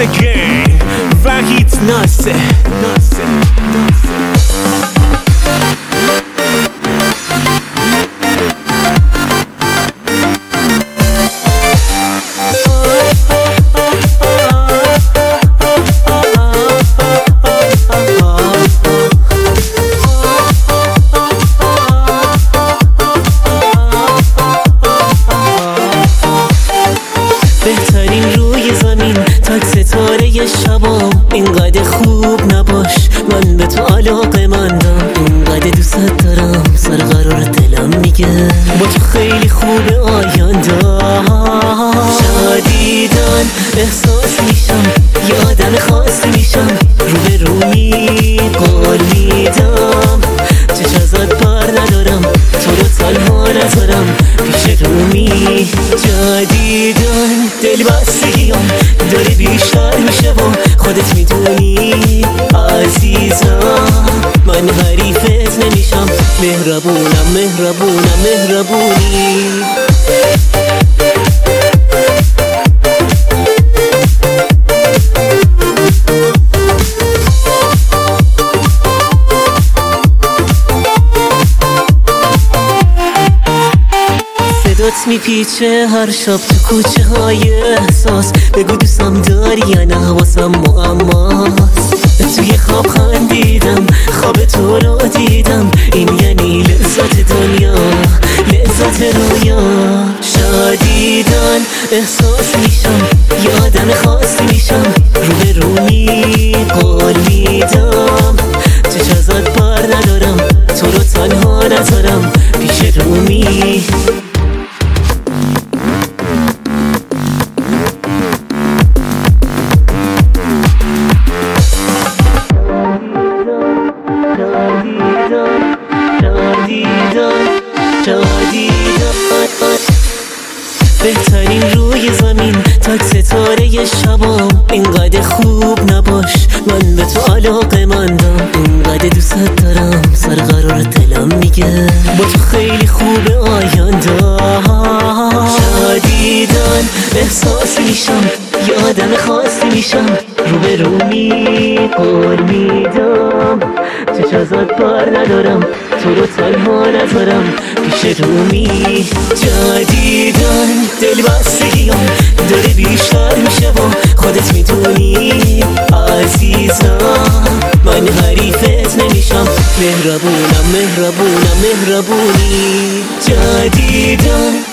again وحید ناصر بهترین روی زمین تاک ستاره شبام اینقدر خوب نباش من به تو علاقه مندم اینقدر دوست دارم سر قرار دلم میگه با تو خیلی خوب آینده شدیدن احساس میشم یه آدم خاص میشم رو به رومی قول میدم چش ازت بر ندارم تو رو تنها نذارم پیش رومی جدیدن دل بستگیم داره بیشتر میشه و خودت میدونی عزیزم من حریفت نمیشم مهربونم مهربونم مهربونی صدات میپیچه هر شب تو کوچه های احساس بگو دوستم داری یا نه واسم معماست توی خواب خندیدم خواب تو رو دیدم این یعنی لذت دنیا لذت رویا شدیدن احساس میشم یه آدم خاصی میشم رو به رومی قول میدم چش ازت بر ندارم تو رو تنها نذارم پیش رومی بهترین روی زمین تاک ستاره شبام اینقدر خوب نباش من به تو علاقه مندم اینقدر دوست دارم سر قرار دلم میگه با تو خیلی خوب آینده شدیدن احساس میشم یه آدم خاصی میشم رو به رومی قول میدم چش ازت بر ندارم تو رو تنها نذارم پیش رومی جدیدن دل بستگیم داره بیشتر میشه و خودت میدونی عزیزم من حریفت نمیشم مهربونم مهربونم مهربونی جدیدن